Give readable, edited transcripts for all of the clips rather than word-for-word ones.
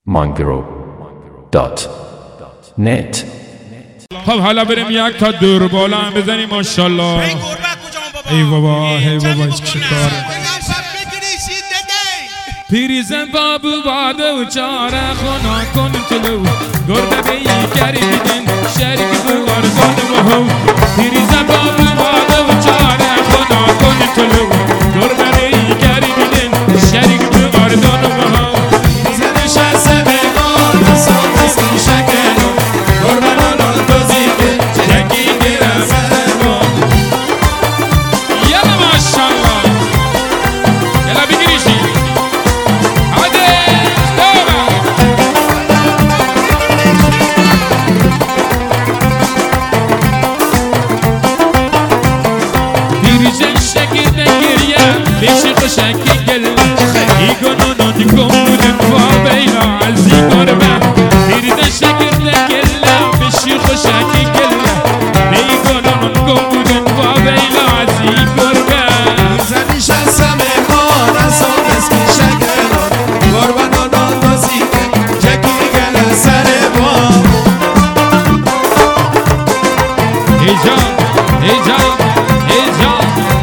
mangro.net. خب حالا بریم یک تا دور بالا هم بزنیم ماشاءالله. ای بابا ای بابا چه کاره. پیریزن بابو باده و چاره خونه کن تلو گرده بی کری بیدن شریک بو ارزان مهو. پیریزن بابو باده و چاره خونه کن تلو گرده بی کری بیدن شریک بو ارزان مهو. زنش از بیمان سوزی شکنو گرده نان دوزیده جنگی گرزنو. یلا ماشاءالله یلا بگیریشی. بشی خوشکی گل ایگونو نوندی کمودن با بینا عزی گربه دیریدن شکر دگل بشی خوشکی گل ایگونو نوندی کمودن با بینا عزی گربه زنیش از سمیمان از آن اسکی شکر گربه نانان دوزیده جکی گل سر با ای جان ای جان ای جان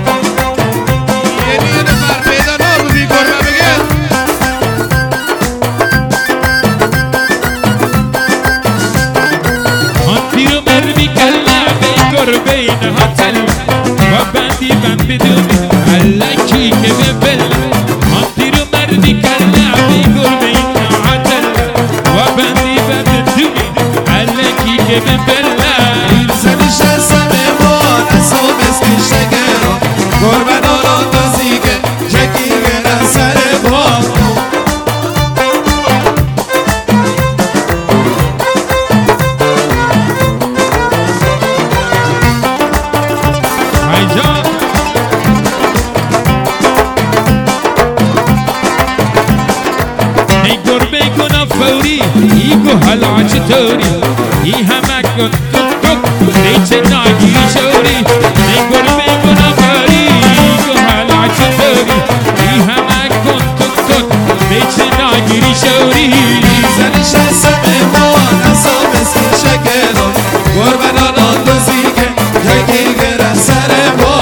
بین هاتل و بندی بند بدونی علکی که ببل آن پیرو مردی کلا بیگل بین هاتل و بندی بند بدونی علکی که ببل زنیش از سمیمان از آن اسکی شکر گربه نانان دوزیده جکی گل سر با ایگو حالا چطوری ای همه کن تک نیچه نگیری شوری ای گربه گنا باری ایگو حالا چطوری ای همه کن تک نیچه نگیری شوری زنیش از سمیمان از آن اسکی شکر گربه نانان دوزیده جکی گل سر با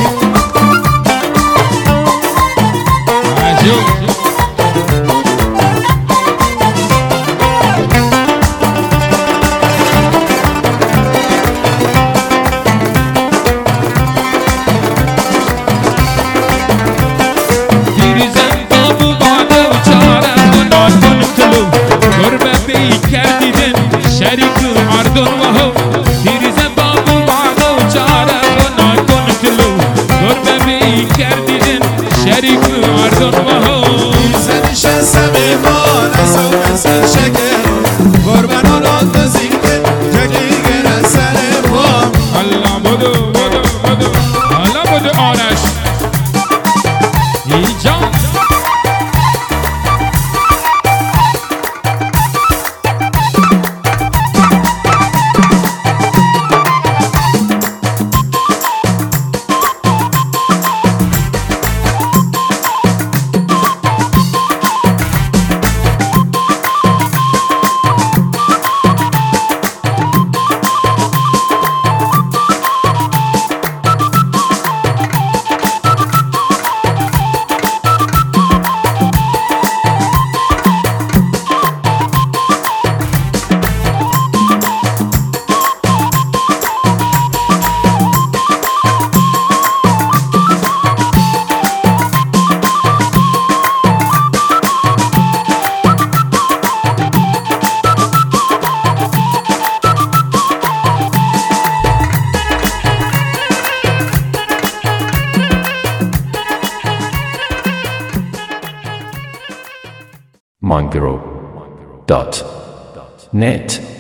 زنیش از سمیمان از آن اسکی شکر گربه نانان دوزیده جکی گل سر با الله بدو بدو بدو الله بدو آرش ای جان mangro.net.